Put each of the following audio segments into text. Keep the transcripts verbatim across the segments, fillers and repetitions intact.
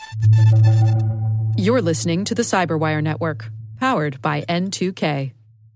You're listening to the Cyberwire Network, powered by N two K.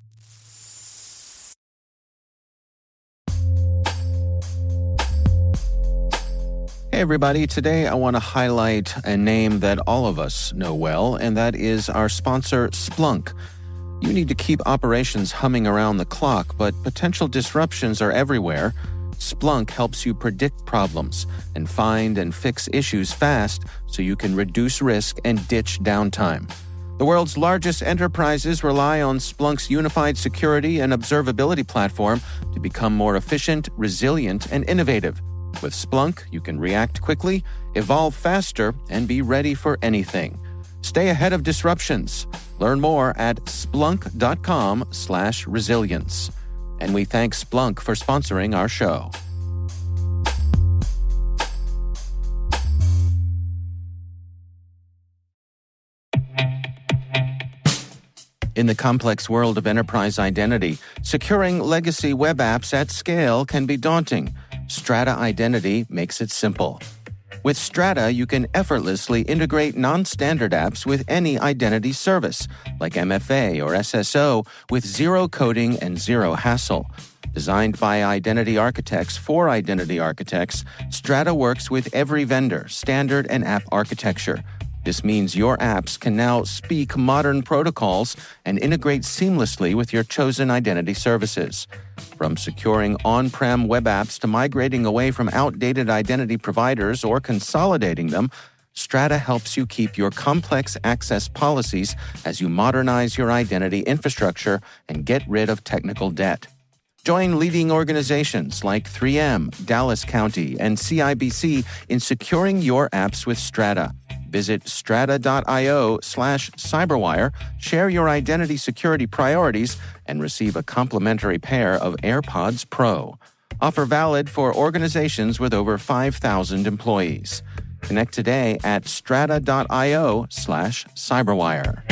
Hey everybody, today I want to highlight a name that all of us know well, and that is our sponsor, Splunk. You need to keep operations humming around the clock, but potential disruptions are everywhere. Splunk helps you predict problems and find and fix issues fast so you can reduce risk and ditch downtime. The world's largest enterprises rely on Splunk's unified security and observability platform to become more efficient, resilient, and innovative. With Splunk, you can react quickly, evolve faster, and be ready for anything. Stay ahead of disruptions. Learn more at splunk.com slash resilience. And we thank Splunk for sponsoring our show. In the complex world of enterprise identity, securing legacy web apps at scale can be daunting. Strata Identity makes it simple. With Strata, you can effortlessly integrate non-standard apps with any identity service, like M F A or S S O, with zero coding and zero hassle. Designed by identity architects for identity architects, Strata works with every vendor, standard, and app architecture. This means your apps can now speak modern protocols and integrate seamlessly with your chosen identity services. From securing on-prem web apps to migrating away from outdated identity providers or consolidating them, Strata helps you keep your complex access policies as you modernize your identity infrastructure and get rid of technical debt. Join leading organizations like three M, Dallas County, and C I B C in securing your apps with Strata. Visit strata.io slash cyberwire, share your identity security priorities, and receive a complimentary pair of AirPods Pro. Offer valid for organizations with over five thousand employees. Connect today at strata.io slash cyberwire.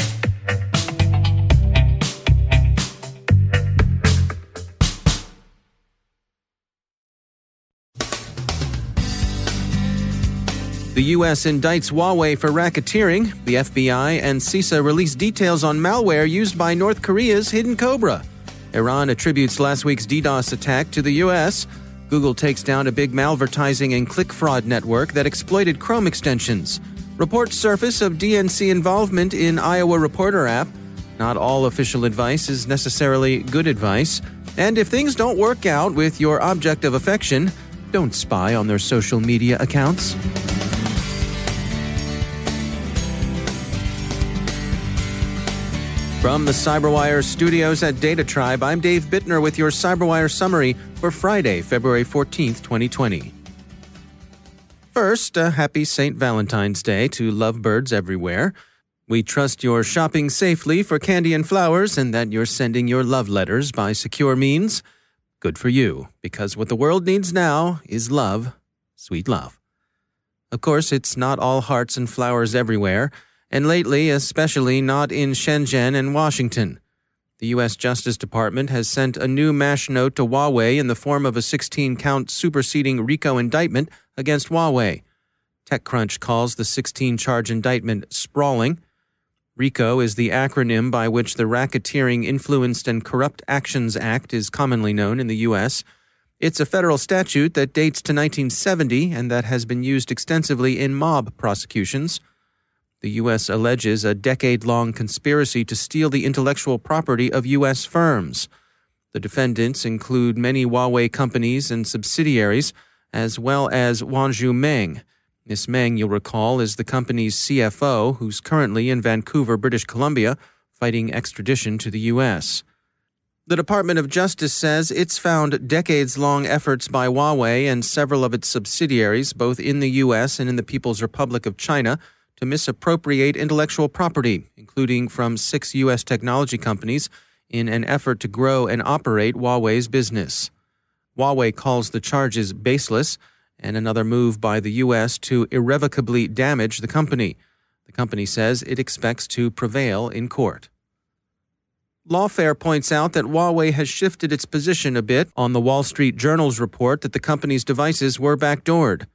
The U S indicts Huawei for racketeering. The F B I and CISA release details on malware used by North Korea's Hidden Cobra. Iran attributes last week's DDoS attack to the U S. Google takes down a big malvertising and click fraud network that exploited Chrome extensions. Reports surface of D N C involvement in Iowa Reporter app. Not all official advice is necessarily good advice. And if things don't work out with your object of affection, don't spy on their social media accounts. From the Cyberwire studios at Data Tribe, I'm Dave Bittner with your Cyberwire summary for Friday, February fourteenth, twenty twenty. First, a happy Saint Valentine's Day to lovebirds everywhere. We trust you're shopping safely for candy and flowers and that you're sending your love letters by secure means. Good for you, because what the world needs now is love, sweet love. Of course, it's not all hearts and flowers everywhere, and lately, especially not in Shenzhen and Washington. The U S Justice Department has sent a new mash note to Huawei in the form of a sixteen-count superseding RICO indictment against Huawei. TechCrunch calls the sixteen-charge indictment sprawling. RICO is the acronym by which the Racketeering, Influenced, and Corrupt Actions Act is commonly known in the U S. It's a federal statute that dates to nineteen seventy and that has been used extensively in mob prosecutions. The U S alleges a decade-long conspiracy to steal the intellectual property of U S firms. The defendants include many Huawei companies and subsidiaries, as well as Wanzhou Meng. Miss Meng, you'll recall, is the company's C F O, who's currently in Vancouver, British Columbia, fighting extradition to the U S. The Department of Justice says it's found decades-long efforts by Huawei and several of its subsidiaries, both in the U S and in the People's Republic of China, to misappropriate intellectual property, including from six U S technology companies, in an effort to grow and operate Huawei's business. Huawei calls the charges baseless and another move by the U S to irrevocably damage the company. The company says it expects to prevail in court. Lawfare points out that Huawei has shifted its position a bit on the Wall Street Journal's report that the company's devices were backdoored.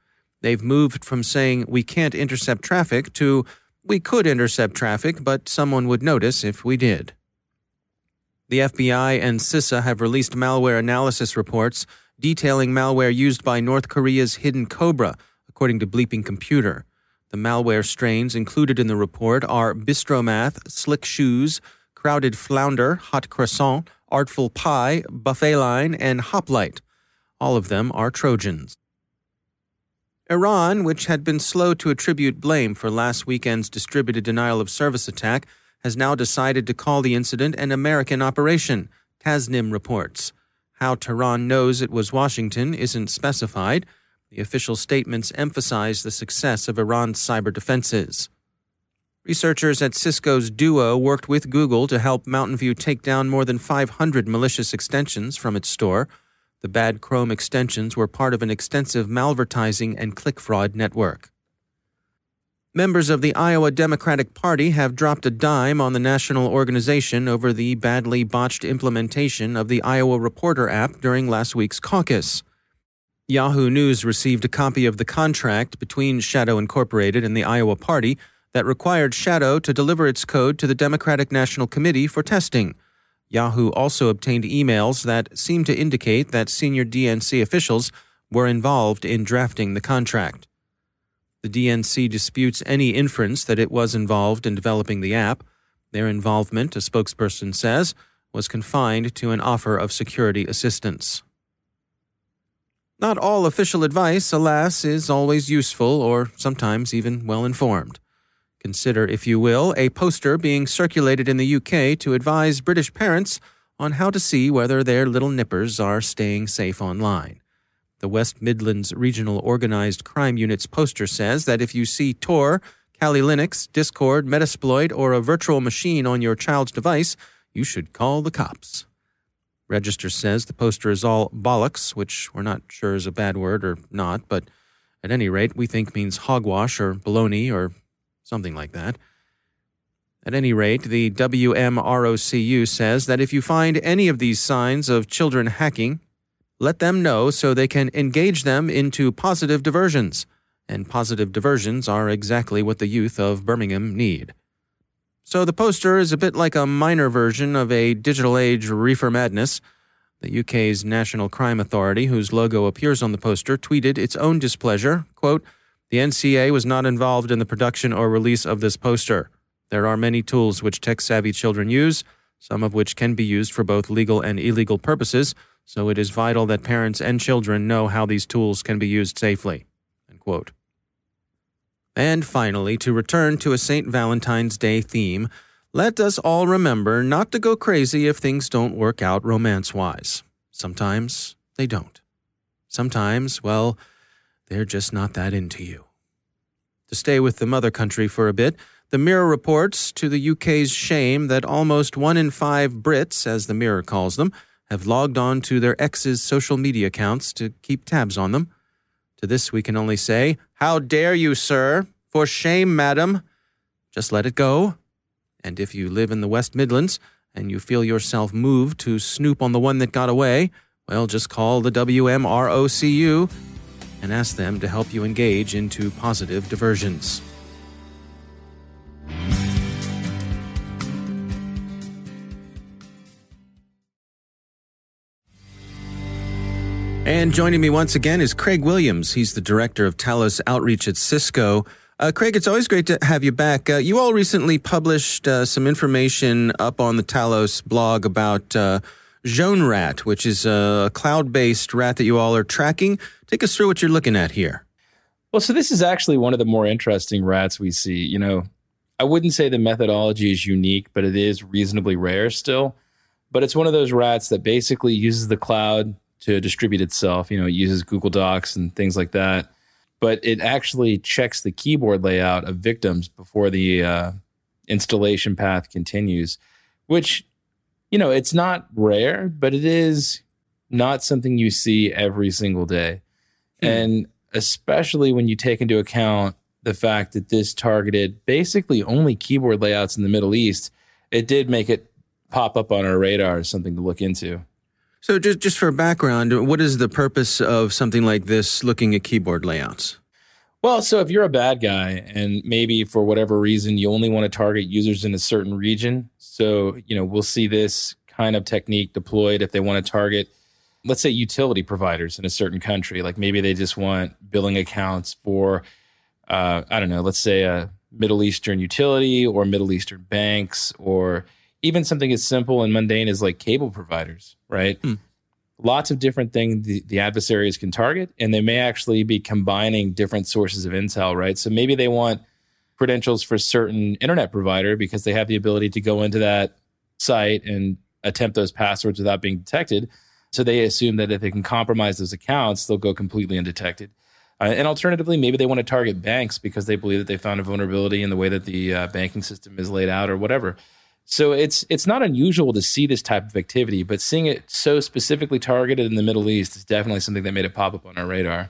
They've moved from saying we can't intercept traffic to we could intercept traffic, but someone would notice if we did. The F B I and CISA have released malware analysis reports detailing malware used by North Korea's Hidden Cobra, according to Bleeping Computer. The malware strains included in the report are Bistromath, Slick Shoes, Crowded Flounder, Hot Croissant, Artful Pie, Buffet Line, and Hoplite. All of them are Trojans. Iran, which had been slow to attribute blame for last weekend's distributed denial-of-service attack, has now decided to call the incident an American operation, Tasnim reports. How Tehran knows it was Washington isn't specified. The official statements emphasize the success of Iran's cyber defenses. Researchers at Cisco's Duo worked with Google to help Mountain View take down more than five hundred malicious extensions from its store. The bad Chrome extensions were part of an extensive malvertising and click fraud network. Members of the Iowa Democratic Party have dropped a dime on the national organization over the badly botched implementation of the Iowa Reporter app during last week's caucus. Yahoo News received a copy of the contract between Shadow Incorporated and the Iowa Party that required Shadow to deliver its code to the Democratic National Committee for testing. Yahoo also obtained emails that seemed to indicate that senior D N C officials were involved in drafting the contract. The D N C disputes any inference that it was involved in developing the app. Their involvement, a spokesperson says, was confined to an offer of security assistance. Not all official advice, alas, is always useful or sometimes even well-informed. Consider, if you will, a poster being circulated in the U K to advise British parents on how to see whether their little nippers are staying safe online. The West Midlands Regional Organized Crime Unit's poster says that if you see Tor, Kali Linux, Discord, Metasploit, or a virtual machine on your child's device, you should call the cops. Register says the poster is all bollocks, which we're not sure is a bad word or not, but at any rate we think means hogwash or baloney or something like that. At any rate, the W M R O C U says that if you find any of these signs of children hacking, let them know so they can engage them into positive diversions. And positive diversions are exactly what the youth of Birmingham need. So the poster is a bit like a minor version of a digital age reefer madness. The U K's National Crime Authority, whose logo appears on the poster, tweeted its own displeasure, quote, "The N C A was not involved in the production or release of this poster. There are many tools which tech-savvy children use, some of which can be used for both legal and illegal purposes, so it is vital that parents and children know how these tools can be used safely." End quote. And finally, to return to a Saint Valentine's Day theme, let us all remember not to go crazy if things don't work out romance-wise. Sometimes they don't. Sometimes, well, they're just not that into you. To stay with the mother country for a bit, the Mirror reports, to the U K's shame, that almost one in five Brits, as the Mirror calls them, have logged on to their ex's social media accounts to keep tabs on them. To this we can only say, how dare you, sir? For shame, madam. Just let it go. And if you live in the West Midlands and you feel yourself moved to snoop on the one that got away, well, just call the W M R O C U and ask them to help you engage into positive diversions. And joining me once again is Craig Williams. He's the director of Talos Outreach at Cisco. Uh, Craig, it's always great to have you back. Uh, you all recently published uh, some information up on the Talos blog about uh, Jaune Rat, which is a cloud-based rat that you all are tracking. Take us through what you're looking at here. Well, so this is actually one of the more interesting rats we see. You know, I wouldn't say the methodology is unique, but it is reasonably rare still. But it's one of those rats that basically uses the cloud to distribute itself. You know, it uses Google Docs and things like that. But it actually checks the keyboard layout of victims before the uh, installation path continues, which, you know, it's not rare, but it is not something you see every single day. Hmm. And especially when you take into account the fact that this targeted basically only keyboard layouts in the Middle East, it did make it pop up on our radar as something to look into. So just, just for background, what is the purpose of something like this looking at keyboard layouts? Well, so if you're a bad guy and maybe for whatever reason you only want to target users in a certain region, so, you know, we'll see this kind of technique deployed if they want to target, let's say, utility providers in a certain country. Like maybe they just want billing accounts for, uh, I don't know, let's say a Middle Eastern utility or Middle Eastern banks, or even something as simple and mundane as like cable providers, right? Hmm. Lots of different things the, the adversaries can target, and they may actually be combining different sources of intel, right? So maybe they want credentials for a certain internet provider because they have the ability to go into that site and attempt those passwords without being detected. So they assume that if they can compromise those accounts, they'll go completely undetected. Uh, and alternatively, maybe they want to target banks because they believe that they found a vulnerability in the way that the uh, banking system is laid out or whatever. So it's it's not unusual to see this type of activity, but seeing it so specifically targeted in the Middle East is definitely something that made it pop up on our radar.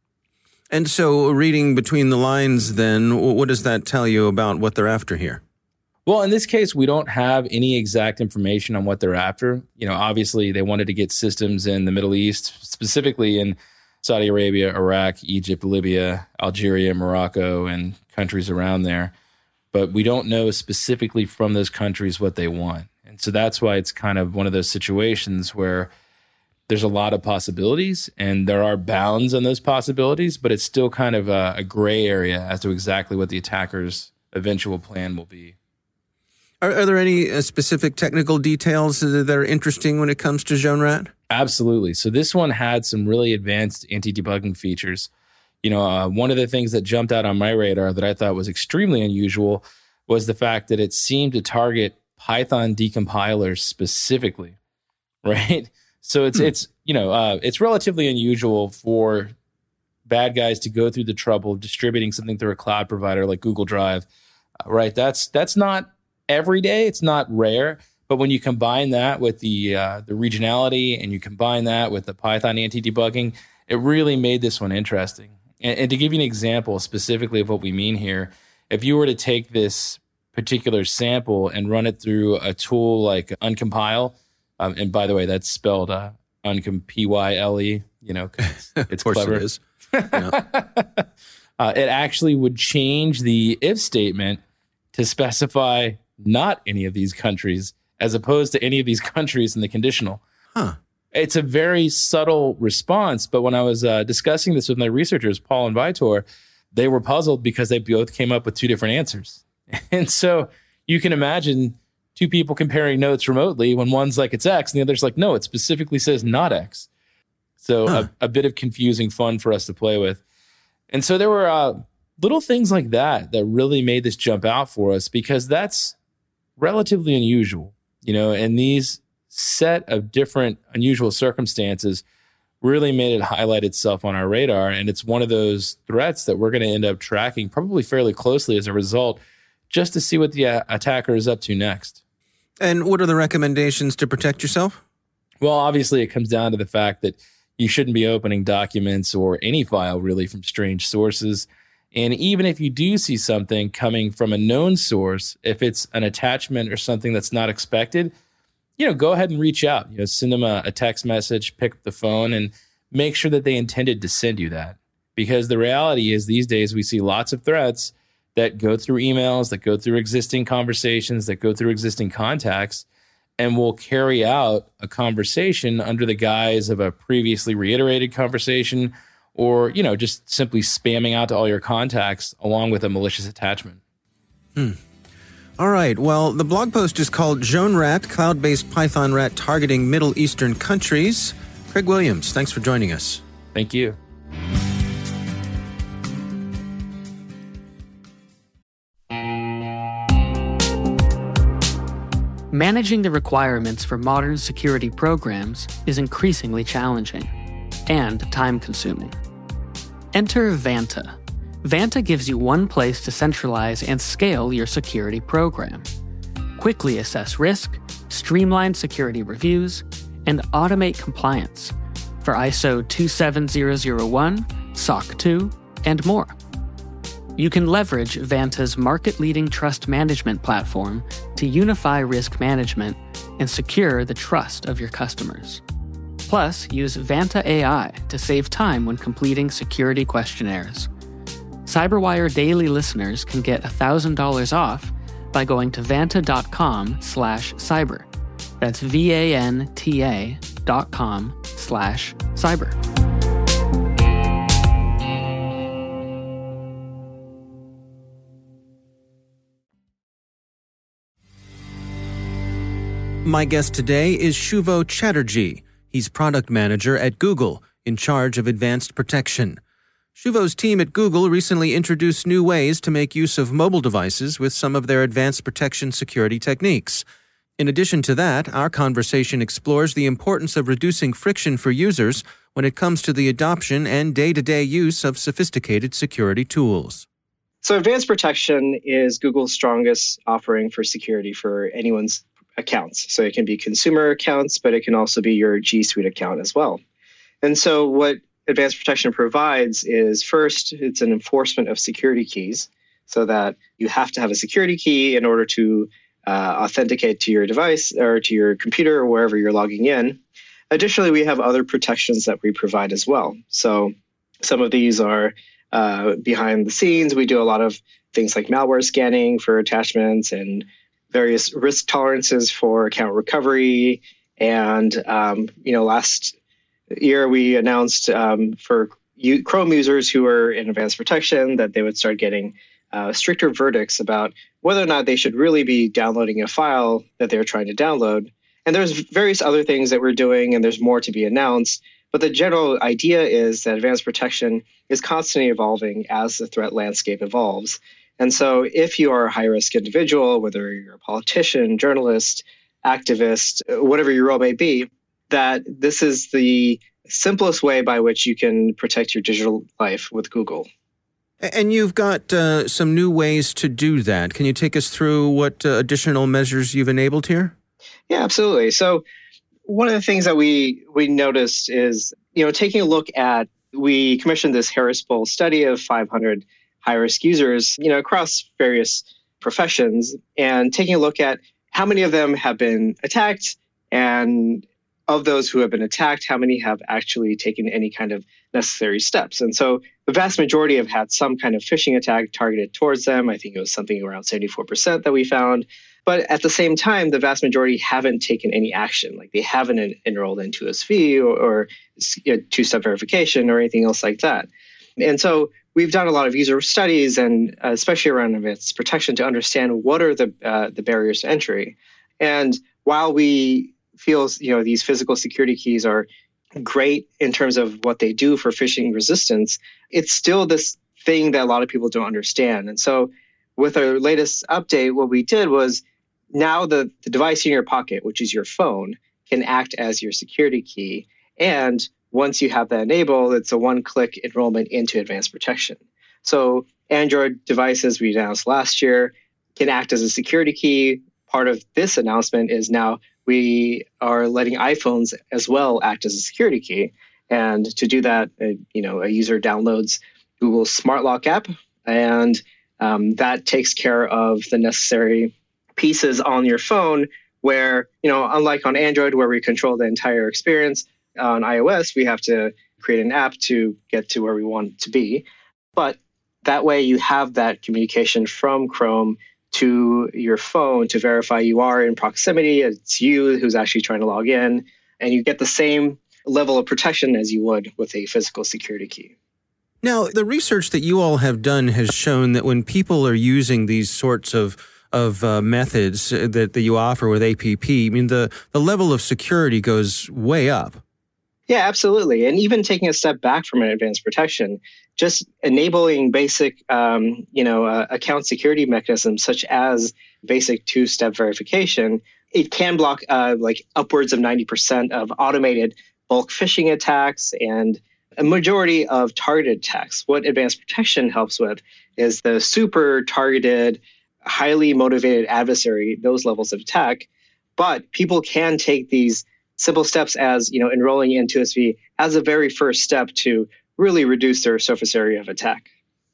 And so reading between the lines then, what does that tell you about what they're after here? Well, in this case, we don't have any exact information on what they're after. You know, obviously they wanted to get systems in the Middle East, specifically in Saudi Arabia, Iraq, Egypt, Libya, Algeria, Morocco, and countries around there. But we don't know specifically from those countries what they want. And so that's why it's kind of one of those situations where there's a lot of possibilities and there are bounds on those possibilities, but it's still kind of a, a gray area as to exactly what the attacker's eventual plan will be. Are, are there any uh, specific technical details that are interesting when it comes to JoanRat? Absolutely. So this one had some really advanced anti-debugging features. You know, uh, one of the things that jumped out on my radar that I thought was extremely unusual was the fact that it seemed to target Python decompilers specifically, right? So it's, hmm. it's you know, uh, it's relatively unusual for bad guys to go through the trouble of distributing something through a cloud provider like Google Drive, uh, right? That's that's not every day. It's not rare. But when you combine that with the uh, the regionality and you combine that with the Python anti-debugging, it really made this one interesting. And, and to give you an example specifically of what we mean here, if you were to take this particular sample and run it through a tool like Uncompile, um, and by the way, that's spelled uh, Uncom P Y L E, you know, it's, it's of course clever. It is. Yeah. uh, it actually would change the if statement to specify not any of these countries as opposed to any of these countries in the conditional. Huh. It's a very subtle response, but when I was uh, discussing this with my researchers, Paul and Vitor, they were puzzled because they both came up with two different answers. And so you can imagine two people comparing notes remotely when one's like, it's X, and the other's like, no, it specifically says not X. So huh. a, a bit of confusing fun for us to play with. And so there were uh, little things like that that really made this jump out for us because that's relatively unusual. You know, and these set of different unusual circumstances really made it highlight itself on our radar. And it's one of those threats that we're going to end up tracking probably fairly closely as a result, just to see what the uh, attacker is up to next. And what are the recommendations to protect yourself? Well, obviously, it comes down to the fact that you shouldn't be opening documents or any file really from strange sources. And even if you do see something coming from a known source, if it's an attachment or something that's not expected, you know, go ahead and reach out. You know, send them a, a text message, pick up the phone, and make sure that they intended to send you that. Because the reality is these days we see lots of threats that go through emails, that go through existing conversations, that go through existing contacts, and will carry out a conversation under the guise of a previously reiterated conversation, or, you know, just simply spamming out to all your contacts along with a malicious attachment. Hmm. All right. Well, the blog post is called JoanRat, Cloud-Based Python Rat Targeting Middle Eastern Countries. Craig Williams, thanks for joining us. Thank you. Managing the requirements for modern security programs is increasingly challenging and time-consuming. Enter Vanta. Vanta gives you one place to centralize and scale your security program. Quickly assess risk, streamline security reviews, and automate compliance for I S O two seven zero zero one, S O C two, and more. You can leverage Vanta's market-leading trust management platform to unify risk management and secure the trust of your customers. Plus, use Vanta A I to save time when completing security questionnaires. CyberWire Daily listeners can get one thousand dollars off by going to vanta.com slash cyber. That's V-A-N-T-A dot com slash cyber. My guest today is Shuvo Chatterjee. He's product manager at Google, in charge of advanced protection. Shuvo's team at Google recently introduced new ways to make use of mobile devices with some of their advanced protection security techniques. In addition to that, our conversation explores the importance of reducing friction for users when it comes to the adoption and day-to-day use of sophisticated security tools. So advanced protection is Google's strongest offering for security for anyone's accounts. So it can be consumer accounts, but it can also be your G Suite account as well. And so what advanced protection provides is, first, it's an enforcement of security keys, so that you have to have a security key in order to uh, authenticate to your device or to your computer or wherever you're logging in. Additionally, we have other protections that we provide as well. So some of these are uh, behind the scenes. We do a lot of things like malware scanning for attachments and various risk tolerances for account recovery. And, um, you know, last year we announced um, for u- Chrome users who are in advanced protection that they would start getting uh, stricter verdicts about whether or not they should really be downloading a file that they're trying to download. And there's various other things that we're doing, and there's more to be announced. But the general idea is that advanced protection is constantly evolving as the threat landscape evolves. And so if you are a high-risk individual, whether you're a politician, journalist, activist, whatever your role may be, that this is the simplest way by which you can protect your digital life with Google. And you've got uh, some new ways to do that. Can you take us through what uh, additional measures you've enabled here? Yeah, absolutely. So one of the things that we we noticed is, you know, taking a look at, we commissioned this Harris Poll study of five hundred high-risk users, you know, across various professions, and taking a look at how many of them have been attacked, and of those who have been attacked, how many have actually taken any kind of necessary steps. And so the vast majority have had some kind of phishing attack targeted towards them. I think it was something around seventy-four percent that we found. But at the same time, the vast majority haven't taken any action. Like they haven't en- enrolled in two S V or, or you know, two-step verification or anything else like that. And so we've done a lot of user studies, and uh, especially around advanced protection, to understand what are the uh, the barriers to entry. And while we feel, you know, these physical security keys are great in terms of what they do for phishing resistance, it's still this thing that a lot of people don't understand. And so with our latest update, what we did was, now the, the device in your pocket, which is your phone, can act as your security key. And once you have that enabled, it's a one-click enrollment into advanced protection. So Android devices we announced last year can act as a security key. Part of this announcement is now we are letting iPhones as well act as a security key. And to do that, uh, you know, a user downloads Google's Smart Lock app, and um, that takes care of the necessary pieces on your phone, where, you know, unlike on Android where we control the entire experience, on iOS we have to create an app to get to where we want to be. But that way you have that communication from Chrome to your phone to verify you are in proximity, it's you who's actually trying to log in, and you get the same level of protection as you would with a physical security key. Now, the research that you all have done has shown that when people are using these sorts of of uh, methods that, that you offer with A P P, I mean, the, the level of security goes way up. Yeah, absolutely. And even taking a step back from an advanced protection, just enabling basic, um, you know, uh, account security mechanisms such as basic two-step verification, it can block uh, like upwards of ninety percent of automated bulk phishing attacks and a majority of targeted attacks. What advanced protection helps with is the super targeted, highly motivated adversary, those levels of attack. But people can take these simple steps as, you know, enrolling in two S V as a very first step to really reduce their surface area of attack.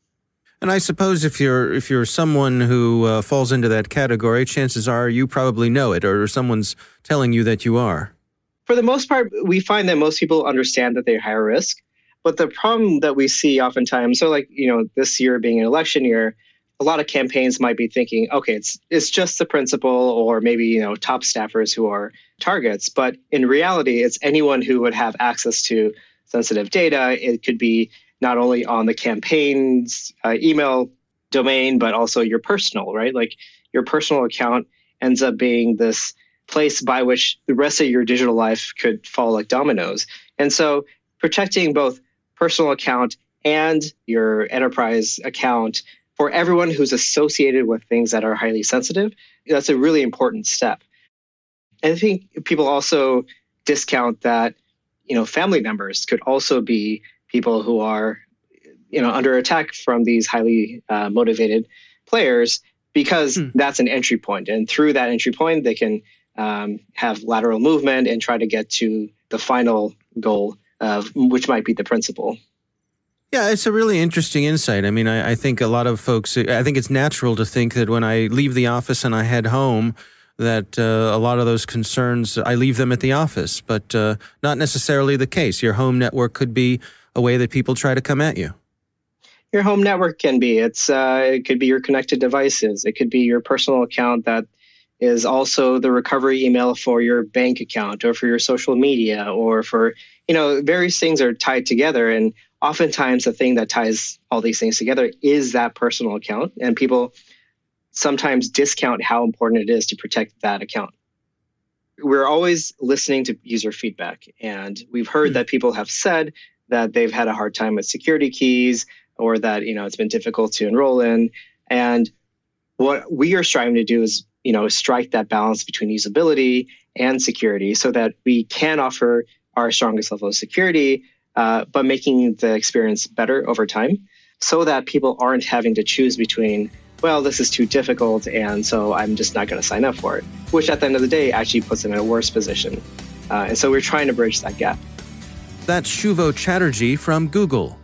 And I suppose if you're if you're someone who uh, falls into that category, chances are you probably know it, or someone's telling you that you are. For the most part, we find that most people understand that they're higher risk, But the problem that we see oftentimes, so like, you know, this year being an election year, a lot of campaigns might be thinking, okay, it's it's just the principal or maybe, you know, top staffers who are targets. But in reality, it's anyone who would have access to sensitive data. It could be not only on the campaign's uh, email domain, but also your personal, right? Like your personal account ends up being this place by which the rest of your digital life could fall like dominoes. And so protecting both personal account and your enterprise account for everyone who's associated with things that are highly sensitive, that's a really important step. And I think people also discount that, you know, family members could also be people who are, you know, under attack from these highly uh, motivated players, because hmm. that's an entry point. And through that entry point, they can um, have lateral movement and try to get to the final goal, of, which might be the principal. Yeah, it's a really interesting insight. I mean, I, I think a lot of folks, I think it's natural to think that when I leave the office and I head home, that uh, a lot of those concerns, I leave them at the office, but uh, not necessarily the case. Your home network could be a way that people try to come at you. Your home network can be. It's uh, it could be your connected devices. It could be your personal account that is also the recovery email for your bank account or for your social media or for, you know, various things are tied together. And oftentimes the thing that ties all these things together is that personal account. And people sometimes discount how important it is to protect that account. We're always listening to user feedback. And we've heard mm-hmm. that people have said that they've had a hard time with security keys or that, you know, it's been difficult to enroll in. And what we are striving to do is, you know, strike that balance between usability and security so that we can offer our strongest level of security, uh, but making the experience better over time so that people aren't having to choose between, well, this is too difficult, and so I'm just not going to sign up for it, which at the end of the day actually puts them in a worse position. Uh, and so we're trying to bridge that gap. That's Shuvo Chatterjee from Google.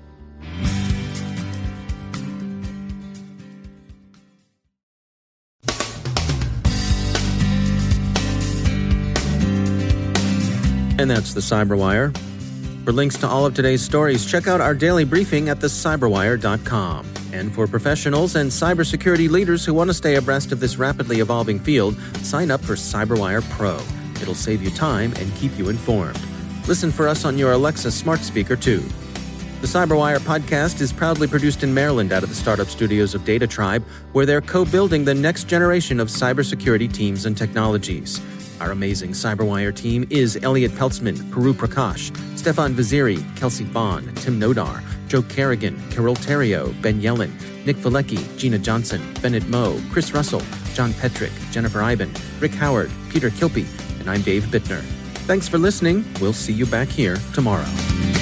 And that's the Cyberwire. For links to all of today's stories, check out our daily briefing at the cyberwire dot com. And for professionals and cybersecurity leaders who want to stay abreast of this rapidly evolving field, sign up for Cyberwire Pro. It'll save you time and keep you informed. Listen for us on your Alexa smart speaker, too. The Cyberwire podcast is proudly produced in Maryland out of the startup studios of Data Tribe, where they're co-building the next generation of cybersecurity teams and technologies. Our amazing Cyberwire team is Elliot Peltzman, Puru Prakash, Stefan Vaziri, Kelsey Bond, Tim Nodar, Joe Kerrigan, Carol Terrio, Ben Yellen, Nick Valecki, Gina Johnson, Bennett Moe, Chris Russell, John Petrick, Jennifer Iben, Rick Howard, Peter Kilpie, and I'm Dave Bittner. Thanks for listening. We'll see you back here tomorrow.